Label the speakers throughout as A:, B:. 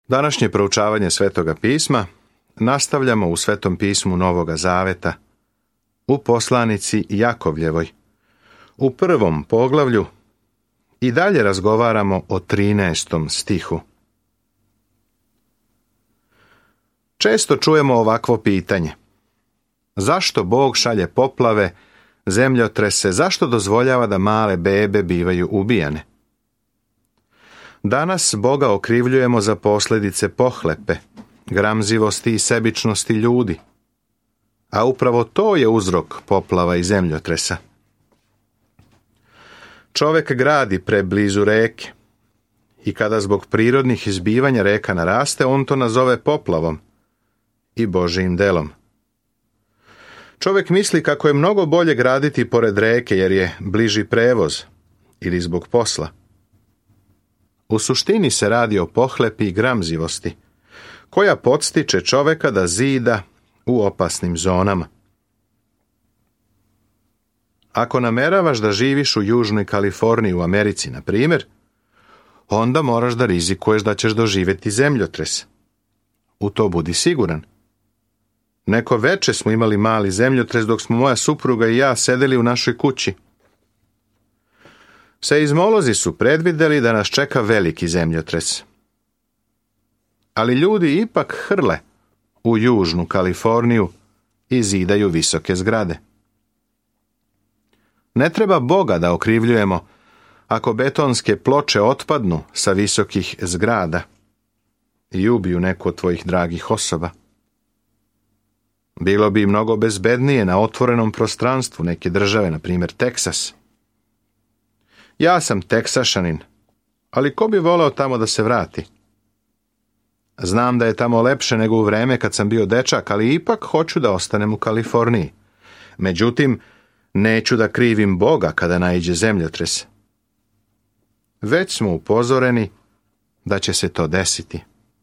A: Današnje proučavanje Svetoga pisma nastavljamo u Svetom pismu Novoga Zaveta, u poslanici Jakovljevoj, u 1. poglavlju i dalje razgovaramo o 13. stihu. Često čujemo ovakvo pitanje. Zašto Bog šalje poplave, zemljotrese, zašto dozvoljava da male bebe bivaju ubijane? Danas Boga okrivljujemo za posljedice pohlepe, gramzivosti i sebičnosti ljudi. A upravo to je uzrok poplava i zemljotresa. Čovjek gradi preblizu reke i kada zbog prirodnih izbivanja reka naraste, on to nazove poplavom i Božijim delom. Čovjek misli kako je mnogo bolje graditi pored reke jer je bliži prevoz ili zbog posla. U suštini se radi o pohlepi i gramzivosti, koja podstiče čovjeka da zida u opasnim zonama. Ako nameravaš da živiš u Južnoj Kaliforniji u Americi, na primjer, onda moraš da rizikuješ da ćeš doživjeti zemljotres. U to budi siguran. Neko veče smo imali mali zemljotres dok smo moja supruga i ja sedeli u našoj kući. Seizmolozi su predvidjeli da nas čeka veliki zemljotres. Ali ljudi ipak hrle u Južnu Kaliforniju i zidaju visoke zgrade. Ne treba Boga da okrivljujemo ako betonske ploče otpadnu sa visokih zgrada i ubiju neku od tvojih dragih osoba. Bilo bi mnogo bezbednije na otvorenom prostranstvu neke države, na primjer Teksas. Ja sam Teksašanin, ali ko bi voleo tamo da se vrati? Znam da je tamo lepše nego u vreme kad sam bio dečak, ali ipak hoću da ostanem u Kaliforniji. Međutim, neću da krivim Boga kada naiđe zemljotres. Već smo upozoreni da će se to desiti.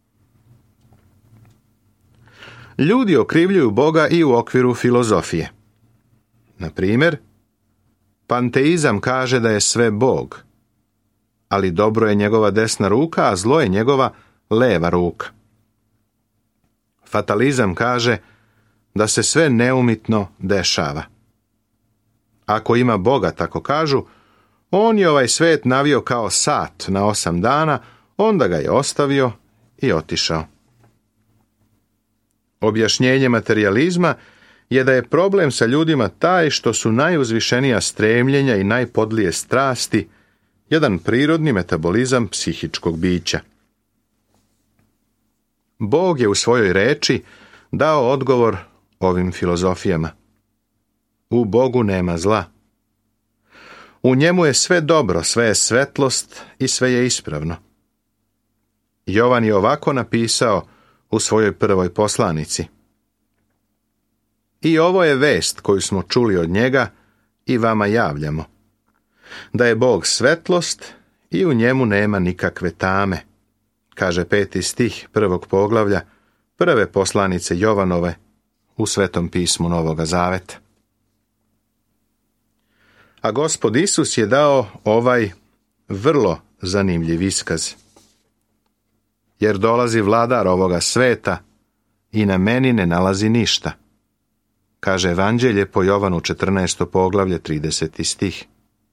A: Ljudi okrivljuju Boga i u okviru filozofije. Na primjer, panteizam kaže da je sve Bog, ali dobro je njegova desna ruka, a zlo je njegova leva ruka. Fatalizam kaže da se sve neumitno dešava. Ako ima Boga, tako kažu, on je ovaj svet navio kao sat na 8 dana, onda ga je ostavio i otišao. Objašnjenje materijalizma je da je problem sa ljudima taj što su najuzvišenija stremljenja i najpodlije strasti jedan prirodni metabolizam psihičkog bića. Bog je u svojoj reči dao odgovor ovim filozofijama. U Bogu nema zla. U njemu je sve dobro, sve je svetlost i sve je ispravno. Jovan je ovako napisao u svojoj prvoj poslanici. I ovo je vest koju smo čuli od njega i vama javljamo. Da je Bog svetlost i u njemu nema nikakve tame, kaže 5. stih 1. poglavlja prve poslanice Jovanove u Svetom pismu Novoga Zaveta. A Gospod Isus je dao ovaj vrlo zanimljiv iskaz. Jer dolazi vladar ovoga sveta i na meni ne nalazi ništa, kaže Evanđelje po Jovanu 14. poglavlje 30. stih.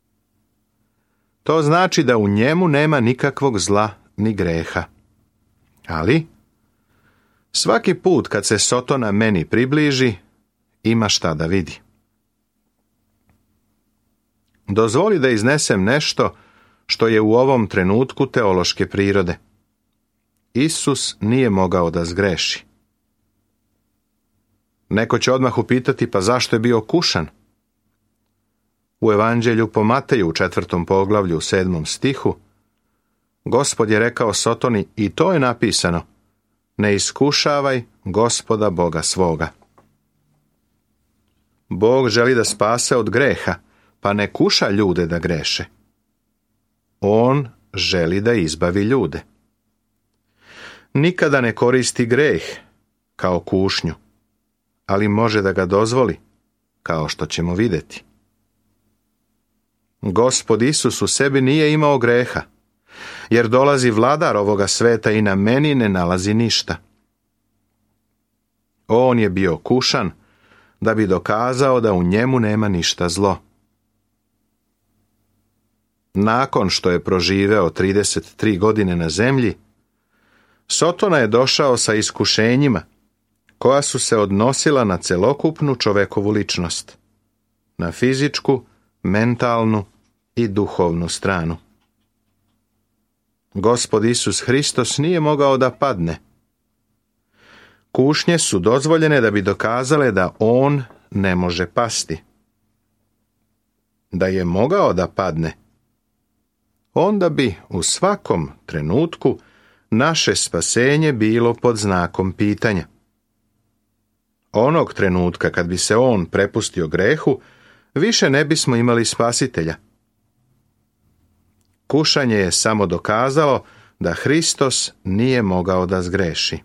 A: To znači da u njemu nema nikakvog zla ni greha. Ali svaki put kad se Sotona meni približi, ima šta da vidi. Dozvoli da iznesem nešto što je u ovom trenutku teološke prirode. Isus nije mogao da zgreši. Neko će odmah upitati, pa zašto je bio kušan? U Evanđelju po Mateju u 4. poglavlju u 7. stihu Gospod je rekao Sotoni, i to je napisano, ne iskušavaj Gospoda Boga svoga. Bog želi da spase od greha, pa ne kuša ljude da greše. On želi da izbavi ljude. Nikada ne koristi greh kao kušnju, ali može da ga dozvoli, kao što ćemo vidjeti. Gospod Isus u sebi nije imao greha jer dolazi vladar ovoga sveta i na meni ne nalazi ništa. On je bio kušan da bi dokazao da u njemu nema ništa zlo. Nakon što je proživeo 33 godine na zemlji, Sotona je došao sa iskušenjima koja su se odnosila na celokupnu čovekovu ličnost, na fizičku, mentalnu i duhovnu stranu. Gospod Isus Hristos nije mogao da padne. Kušnje su dozvoljene da bi dokazale da on ne može pasti. Da je mogao da padne, onda bi u svakom trenutku naše spasenje bilo pod znakom pitanja. Onog trenutka kad bi se on prepustio grehu, više ne bismo imali spasitelja. Kušanje je samo dokazalo da Hristos nije mogao da zgreši.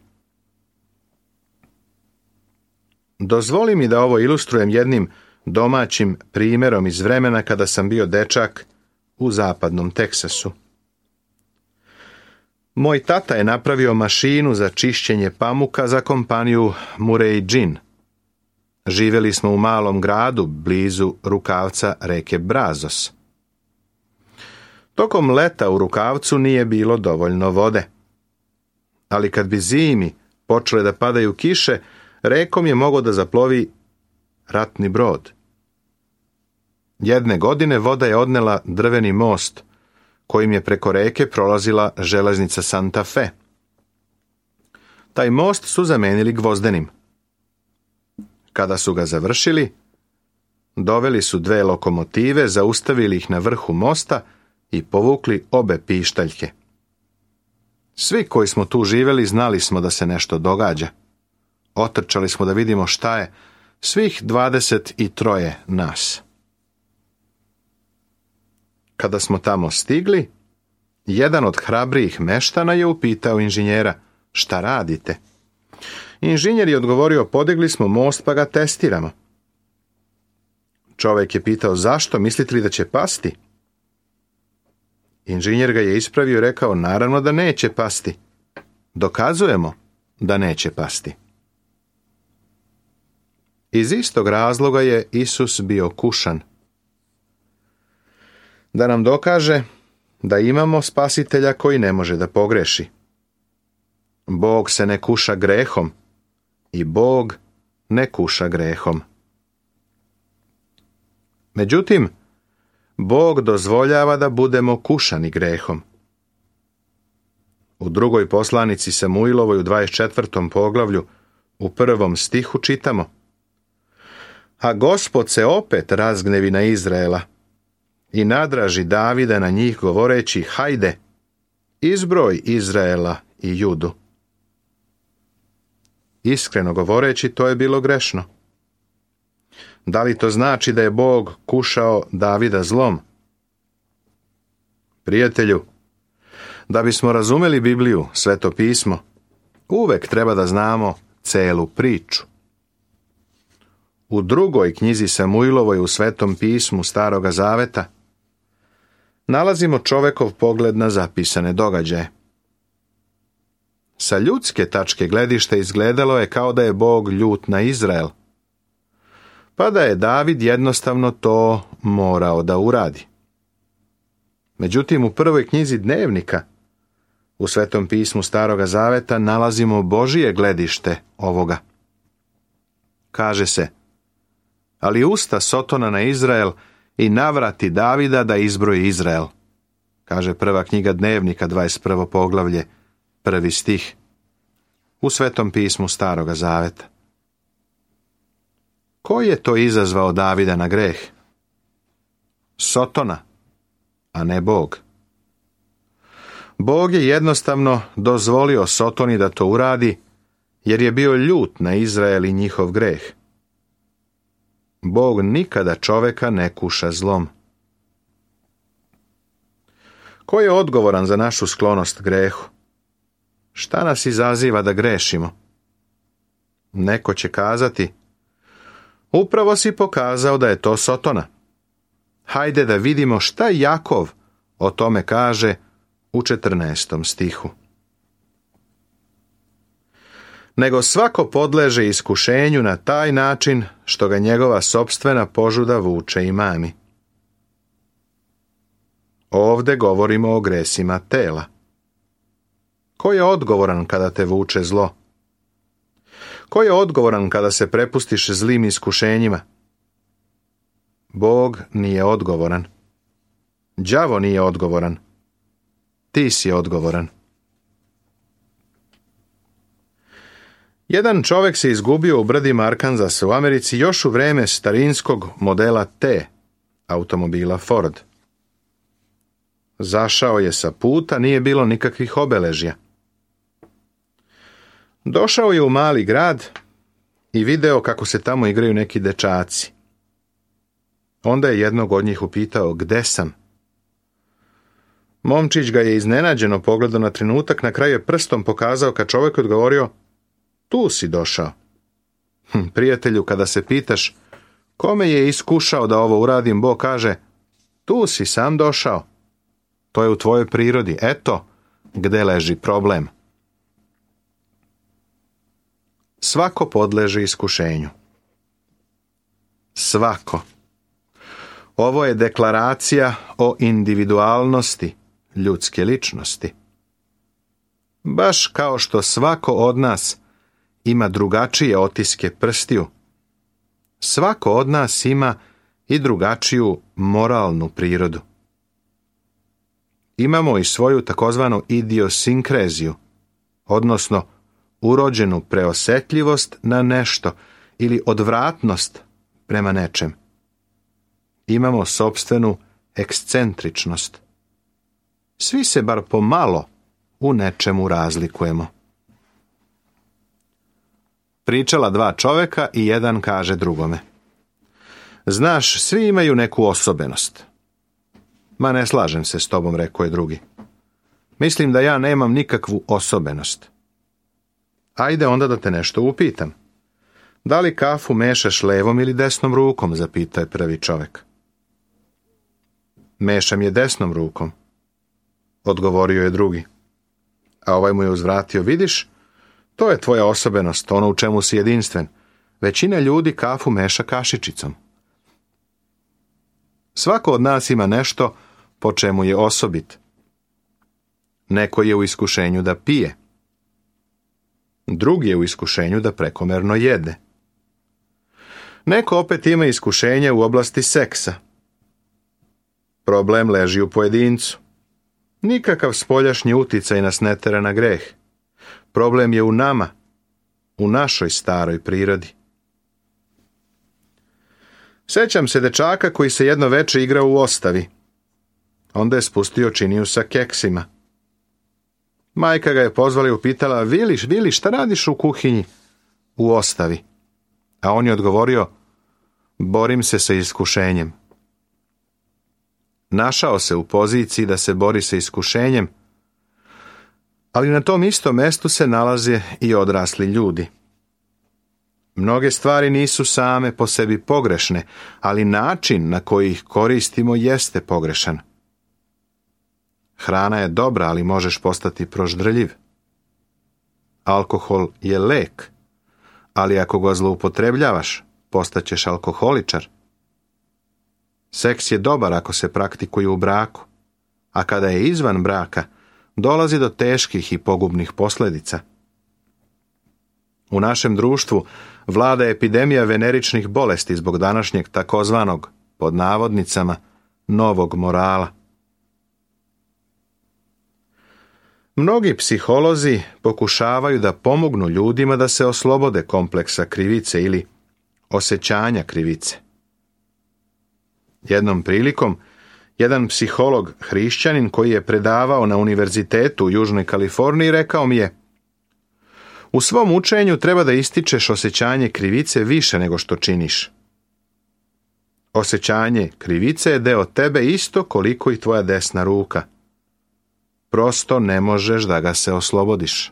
A: Dozvoli mi da ovo ilustrujem jednim domaćim primjerom iz vremena kada sam bio dečak u zapadnom Teksasu. Moj tata je napravio mašinu za čišćenje pamuka za kompaniju Murray Gin. Živjeli smo u malom gradu blizu rukavca reke Brazos. Tokom leta u rukavcu nije bilo dovoljno vode. Ali kad bi zimi počele da padaju kiše, rekom je mogao da zaplovi ratni brod. Jedne godine voda je odnela drveni most, kojim je preko reke prolazila železnica Santa Fe. Taj most su zamenili gvozdenim. Kada su ga završili, doveli su 2 lokomotive, zaustavili ih na vrhu mosta i povukli obe pištaljke. Svi koji smo tu živjeli znali smo da se nešto događa. Otrčali smo da vidimo šta je, svih 23 nas. Kada smo tamo stigli, jedan od hrabrijih meštana je upitao inženjera: šta radite? Inženjer je odgovorio: podigli smo most pa ga testiramo. Čovjek je pitao: zašto, mislite li da će pasti? Inženjer ga je ispravio i rekao: naravno da neće pasti. Dokazujemo da neće pasti. Iz istog razloga je Isus bio kušan. Da nam dokaže da imamo spasitelja koji ne može da pogreši. Bog se ne kuša grehom i Bog ne kuša grehom. Međutim, Bog dozvoljava da budemo kušani grehom. U 2. poslanici Samuilovoj u 24. poglavlju u 1. stihu čitamo: a Gospod se opet razgnevi na Izraela i nadraži Davida na njih govoreći: hajde, izbroj Izraela i Judu. Iskreno govoreći, to je bilo grešno. Da li to znači da je Bog kušao Davida zlom? Prijatelju, da bismo razumeli Bibliju, Sveto pismo, uvek treba da znamo celu priču. U 2. knjizi Samuilovoj u Svetom pismu Staroga Zaveta nalazimo čovekov pogled na zapisane događaje. Sa ljudske tačke gledišta izgledalo je kao da je Bog ljut na Izrael, pa da je David jednostavno to morao da uradi. Međutim, u 1. knjizi Dnevnika u Svetom pismu Staroga Zaveta nalazimo Božije gledište ovoga. Kaže se: ali usta Sotona na Izrael i navrati Davida da izbroji Izrael. Kaže 1. knjiga Dnevnika, 21. poglavlje, 1. stih. U Svetom pismu Staroga Zaveta. Ko je to izazvao Davida na greh? Sotona, a ne Bog. Bog je jednostavno dozvolio Sotoni da to uradi, jer je bio ljut na Izrael i njihov greh. Bog nikada čoveka ne kuša zlom. Ko je odgovoran za našu sklonost grehu? Šta nas izaziva da grešimo? Neko će kazati: upravo si pokazao da je to Sotona. Hajde da vidimo šta Jakov o tome kaže u 14. stihu. Nego svako podleže iskušenju na taj način što ga njegova sopstvena požuda vuče i mami. Ovdje govorimo o gresima tela. Ko je odgovoran kada te vuče zlo? Ko je odgovoran kada se prepustiš zlim iskušenjima? Bog nije odgovoran. Đavo nije odgovoran. Ti si odgovoran. Jedan čovjek se izgubio u brdima Arkanzasa u Americi još u vrijeme starinskog modela T, automobila Ford. Zašao je sa puta, nije bilo nikakvih obeležja. Došao je u mali grad i video kako se tamo igraju neki dečaci. Onda je jednog od njih upitao: "Gde sam?" Momčić ga je iznenađeno pogledao na trenutak, na kraju je prstom pokazao ka čovjeku i odgovorio: "Tu si došao." Prijatelju, kada se pitaš kome je iskušao da ovo uradim, Bog kaže: "Tu si sam došao. To je u tvojoj prirodi. Eto gde leži problem." Svako podleže iskušenju. Svako. Ovo je deklaracija o individualnosti ljudske ličnosti. Baš kao što svako od nas ima drugačije otiske prstiju, svako od nas ima i drugačiju moralnu prirodu. Imamo i svoju takozvanu idiosinkraziju, odnosno urođenu preosjetljivost na nešto ili odvratnost prema nečem. Imamo sopstvenu ekscentričnost. Svi se bar pomalo u nečemu razlikujemo. Pričala dva čovjeka i jedan kaže drugome: "Znaš, svi imaju neku osobenost." "Ma ne slažem se s tobom," rekao je drugi. "Mislim da ja nemam nikakvu osobenost." "Ajde onda da te nešto upitam. Da li kafu mešaš levom ili desnom rukom?" zapitao je prvi čovjek. "Mešam je desnom rukom," odgovorio je drugi. A ovaj mu je uzvratio: "Vidiš, to je tvoja osobenost, ono u čemu si jedinstven. Većina ljudi kafu meša kašičicom." Svako od nas ima nešto po čemu je osobit. Neko je u iskušenju da pije. Drugi je u iskušenju da prekomerno jede. Neko opet ima iskušenje u oblasti seksa. Problem leži u pojedincu. Nikakav spoljašnji uticaj nas ne tera na greh. Problem je u nama, u našoj staroj prirodi. Sjećam se dečaka koji se jedno veče igrao u ostavi. Onda je spustio činiju sa keksima. Majka ga je pozvala i upitala: Vili, šta radiš u kuhinji u ostavi?" A on je odgovorio: "Borim se sa iskušenjem." Našao se u poziciji da se bori sa iskušenjem, ali na tom istom mjestu se nalaze i odrasli ljudi. Mnoge stvari nisu same po sebi pogrešne, ali način na koji ih koristimo jeste pogrešan. Hrana je dobra, ali možeš postati proždrljiv. Alkohol je lek, ali ako ga zloupotrebljavaš, postaćeš alkoholičar. Seks je dobar ako se praktikuje u braku, a kada je izvan braka, dolazi do teških i pogubnih posljedica. U našem društvu vlada epidemija veneričnih bolesti zbog današnjeg takozvanog, pod navodnicama, novog morala. Mnogi psiholozi pokušavaju da pomognu ljudima da se oslobode kompleksa krivice ili osjećanja krivice. Jednom prilikom, jedan psiholog hrišćanin koji je predavao na univerzitetu u Južnoj Kaliforniji rekao mi je: "U svom učenju treba da ističeš osjećanje krivice više nego što činiš. Osjećanje krivice je deo tebe isto koliko i tvoja desna ruka. Prosto ne možeš da ga se oslobodiš."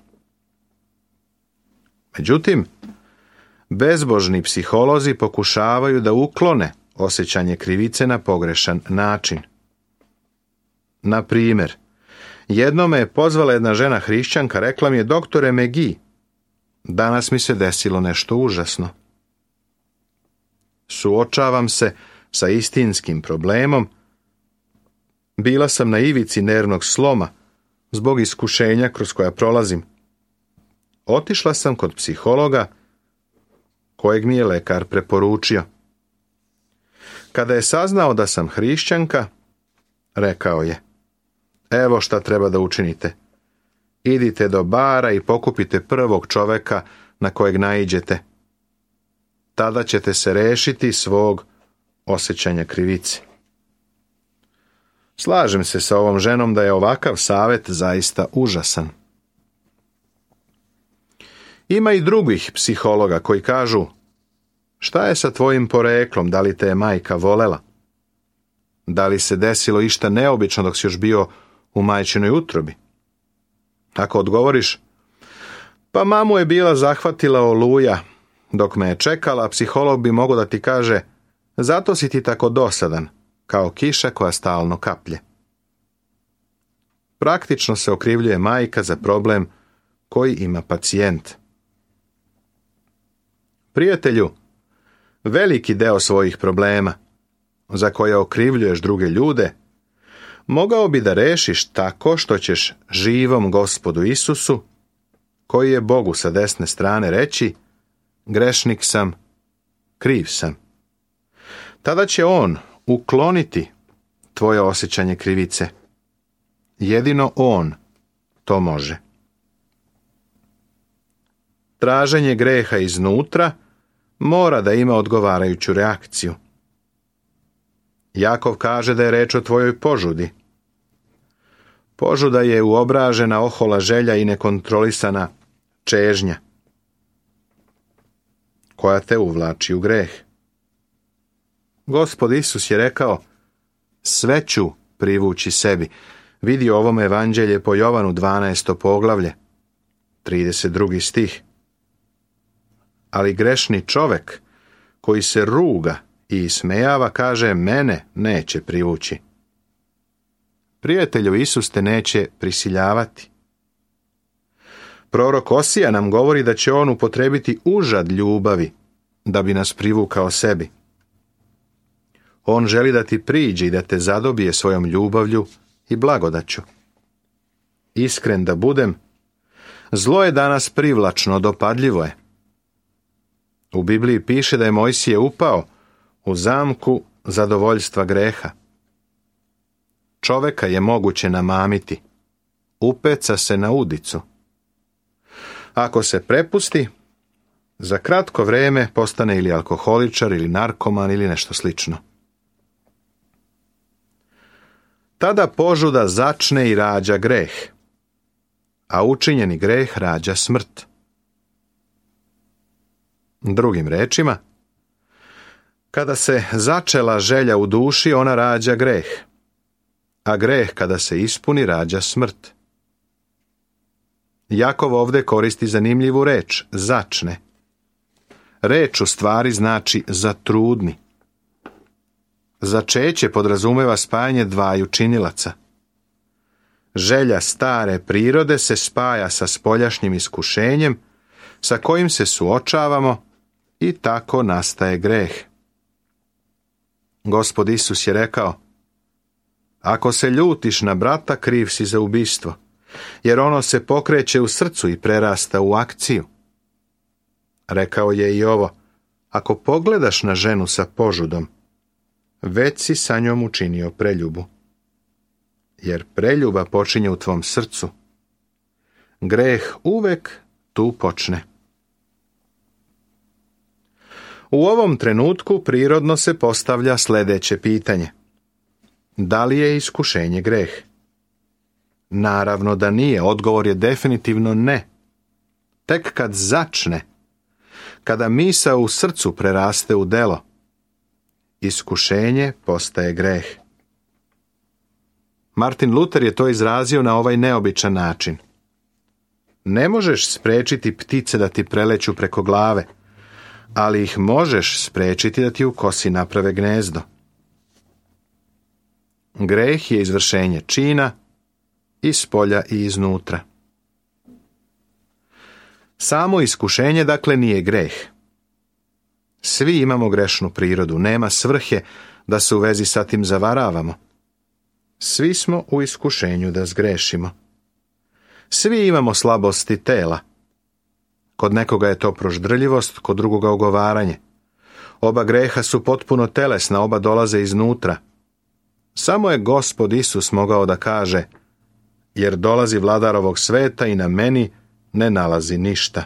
A: Međutim, bezbožni psiholozi pokušavaju da uklone osjećanje krivice na pogrešan način. Na primjer, Jednom me je pozvala jedna žena hrišćanka, rekla mi je: doktore Megi, danas mi se desilo nešto užasno. Suočavam se sa istinskim problemom. Bila sam na ivici nervnog sloma zbog iskušenja kroz koja prolazim. Otišla sam kod psihologa kojeg mi je lekar preporučio. Kada je saznao da sam hrišćanka, rekao je: evo šta treba da učinite. Idite do bara i pokupite prvog čoveka na kojeg naiđete. Tada ćete se rešiti svog osjećanja krivice. Slažem se sa ovom ženom da je ovakav savjet zaista užasan. Ima i drugih psihologa koji kažu: šta je sa tvojim poreklom, da li te je majka volela? Da li se desilo išta neobično dok si još bio u majčinoj utrobi? Ako odgovoriš: pa mamu je bila zahvatila oluja dok me je čekala, psiholog bi mogao da ti kaže: zato si ti tako dosadan, kao kiša koja stalno kaplje. Praktično se okrivljuje majka za problem koji ima pacijent. Prijatelju, veliki deo svojih problema, za koje okrivljuješ druge ljude, mogao bi da rešiš tako što ćeš živom Gospodu Isusu, koji je Bogu sa desne strane, reći: grešnik sam, kriv sam. Tada će on ukloniti tvoje osjećanje krivice. Jedino on to može. Traženje greha iznutra mora da ima odgovarajuću reakciju. Jakov kaže da je reč o tvojoj požudi. Požuda je uobražena ohola želja i nekontrolisana čežnja koja te uvlači u greh. Gospod Isus je rekao: sve ću privući sebi. Vidi u ovom evanđelje po Jovanu 12. poglavlje, 32. stih. Ali grešni čovek koji se ruga i ismejava kaže: mene neće privući. Prijatelju, Isus te neće prisiljavati. Prorok Osija nam govori da će on upotrebiti užad ljubavi da bi nas privukao sebi. On želi da ti priđe i da te zadobije svojom ljubavlju i blagodaću. Iskren da budem, zlo je danas privlačno, dopadljivo je. U Bibliji piše da je Mojsije upao u zamku zadovoljstva greha. Čoveka je moguće namamiti, upeca se na udicu. Ako se prepusti, za kratko vreme postane ili alkoholičar, ili narkoman, ili nešto slično. Tada požuda začne i rađa greh, a učinjeni greh rađa smrt. Drugim rečima, kada se začela želja u duši, ona rađa greh, a greh kada se ispuni rađa smrt. Jakov ovdje koristi zanimljivu reč, začne. Reč u stvari znači zatrudni. Začeće podrazumeva spajanje dvaju činilaca. Želja stare prirode se spaja sa spoljašnjim iskušenjem sa kojim se suočavamo i tako nastaje greh. Gospod Isus je rekao: ako se ljutiš na brata, kriv si za ubistvo, jer ono se pokreće u srcu i prerasta u akciju. Rekao je i ovo: ako pogledaš na ženu sa požudom, već si sa njom učinio preljubu. Jer preljuba počinje u tvom srcu. Greh uvek tu počne. U ovom trenutku prirodno se postavlja sljedeće pitanje: da li je iskušenje greh? Naravno da nije, odgovor je definitivno ne. Tek kad začne, kada misao u srcu preraste u delo, iskušenje postaje greh. Martin Luther je to izrazio na ovaj neobičan način: ne možeš spriječiti ptice da ti preleću preko glave, ali ih možeš spriječiti da ti u kosi naprave gnezdo. Greh je izvršenje čina, i spolja i iznutra. Samo iskušenje, dakle, nije greh. Svi imamo grešnu prirodu, nema svrhe da se u vezi sa tim zavaravamo. Svi smo u iskušenju da zgrešimo. Svi imamo slabosti tela. Kod nekoga je to proždrljivost, kod drugoga ogovaranje. Oba greha su potpuno telesna, oba dolaze iznutra. Samo je Gospod Isus mogao da kaže: jer dolazi vladar ovog sveta i na meni ne nalazi ništa.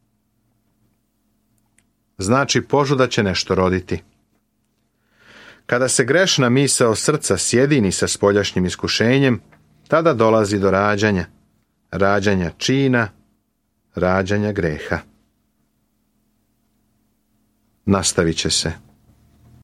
A: Znači, požuda će nešto roditi. Kada se grešna misao srca sjedini sa spoljašnjim iskušenjem, tada dolazi do rađanja čina, rađanja greha. Nastavit će se.